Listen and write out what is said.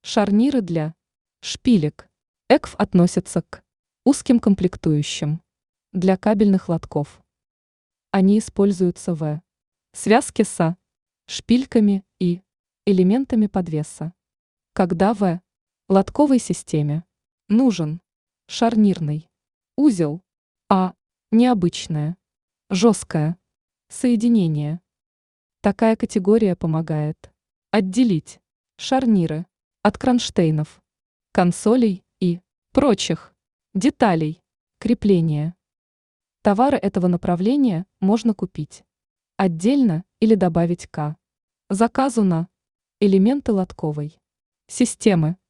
Шарниры для шпилек. ЭКФ относятся к узким комплектующим для кабельных лотков. Они используются в связке со шпильками и элементами подвеса. Когда в лотковой системе нужен шарнирный узел, а необычное, жесткое соединение. Такая категория помогает отделить шарниры от кронштейнов, консолей и прочих деталей крепления. Товары этого направления можно купить отдельно или добавить к заказу на элементы лотковой системы.